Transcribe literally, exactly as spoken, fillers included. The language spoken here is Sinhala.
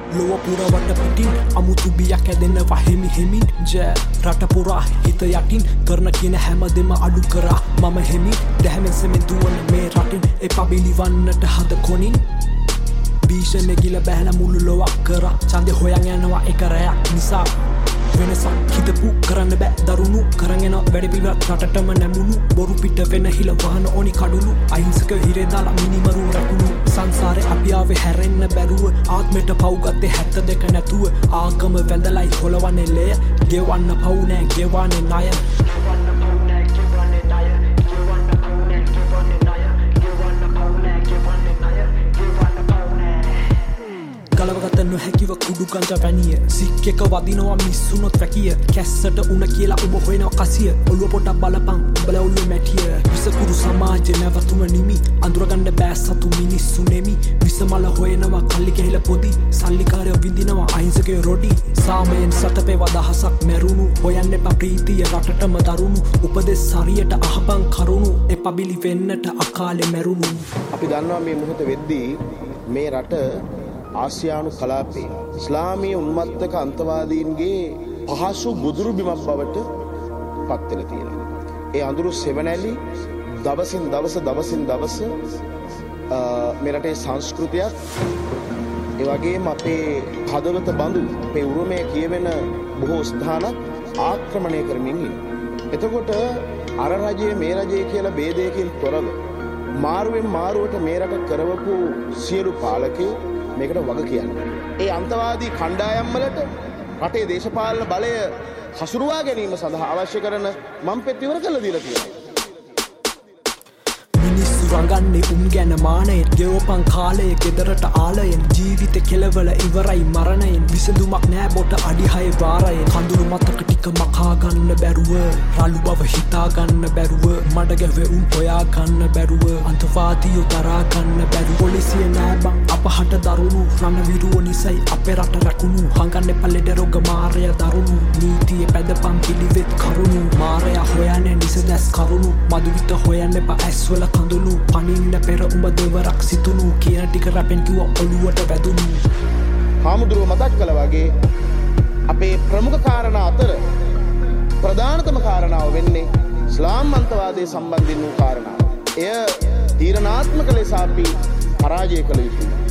ලොව පුරවට පිටින් අමුතු බියක් ඇදෙන්න වහෙමි හෙමින් ජෑ රට පුරා හිත යටින් කරන කියන හැම දෙම අඩු කරා මම හෙමි දැහැමෙන්සෙමෙන් දුවන මේ රටින් එපා බිලිවන්නට හද කොනින් භීෂණ ගිල බැහැල මුළු ලොවක් කරා ඡන්දේ හොයන් යනවා එක රැයක් නිසා වෙනසක් හිතපු කරන්න බෑ දරුණු කරගෙන වැඩ පිළිවෙත් රටටම නැමුණු බොරු පිට වෙන හිල වහන ඕනි කඩුණු අහිංසක හිරේ දාලා මිනිමරු රැකුණු සංසාරේ අපි ආවේ හැරෙන්න බැරුව ආත්මෙට පව් ගත්තේ හැත්ත දෙක නැතුව ආගම වැඳලයි හොලවන්නේ ලේ ගෙවන්න පව් නෑ ගෙවන්නේ ණය ගලවගත නොහැකිව කුඩු ගංජා වැනිය සික් එක වදිනවා මිස්සුනොත් වැකිය කැස්සට උණ කියලා ඔබ හොයනවා කසිය ඔළුව පොටක් බලපන් උඹලා ඔළුවේ මැටිය විසකුරු සමාජේ නැවතුම නිමි අඳුරගන්න බෑ සතු මිනිස්සු නෙමි විසමල හොයනවා කල්ලි කෙහෙල පොදි සල්ලිකාරය විඳිනවා අහිංසකයෝ රොඩි සාමයෙන් සතපේ වදහසක් මැරුණු හොයන්න එපා ප්‍රීතිය රටටම දරුණු උපදෙස් හරියට අහපන් කරුණු එපා බිලි වෙන්නට අකාලේ මැරුණු අපි දන්නවා මේ මොහොත වෙද්දී මේ රට ආසියානු කලාපේ ඉස්ලාමීය උන්මත්තක අන්තවාදීන්ගේ පහසු ගොදුරු බිමක් බවට පත් වෙලා තියෙනවා. ඒ අඳුරු සෙවණැලි දවසින් දවස දවසින් දවස මේ රටේ සංස්කෘතියත් ඒ වගේම අපේ හදවත බඳු අපේ උරුමය කියවෙන බොහෝ ස්ථානත් ආක්‍රමණය කරමින් ඉන්නවා. එතකොට අර රජයේ මේ රජයේ කියලා ભેදයකින් තොරව මාරුවෙන් මාරුවට මේ රට කරවපු සියලු පාලකයෝ මේකට වග කියන්නේ. ඒ අන්තවාදී කණ්ඩායම් වලට රටේ දේශපාලන බලය හසුරුවා ගැනීම සඳහා අවශ්‍ය කරන මම් පෙත් ඉවර කළ දීලා තියෙනවා. මිනිස්සු රඟන්නේ උන් ගැන මානයෙන් ගෙවපන් කාලයේ ගෙදරට ආලයෙන් ජීවිත කෙලවල ඉවරයි මරණයෙන් විසඳුමක් නෑ බොට අඩි හය වාරයෙන් කඳුළු මතක ටික මකා ගන්න බැරුව රළු බව හිතා ගන්න බැරුව මඩ ගැවේ උන් හොයා ගන්න බැරුව අන්තවාදීයෝ දරා ගන්න බැරුව පොලිසිය නෑ බං අපහට දරුණු රණ විරුව නිසයි අපේ රට රැකුණු හංගන්න පල්ලෙඩ රෝග මාරය දරුණු නීතිය පැදපන් පිළිවෙත් කරුණු මාරය හොයන්නේ නිසදැස් කරුණු මදුවිත හොයන්න එපා ඇස්වල කඳුළු පනින්න පෙර උඹ දෙවරක් සිතුණු කියන ටික රැපෙන් කිව්ව ඔළුවට වැදුණු හාමුදුරුව මතක් කළා වගේ අපේ ප්‍රමුඛ කාරණා අතර ප්‍රධානතම කාරණාව වෙන්නේ ඉස්ලාම් අන්තවාදයේ සම්බන්ධින් වූ කාරණාව. එය තීරණාත්මක ලෙස අපි පරාජය කළ යුතුයි.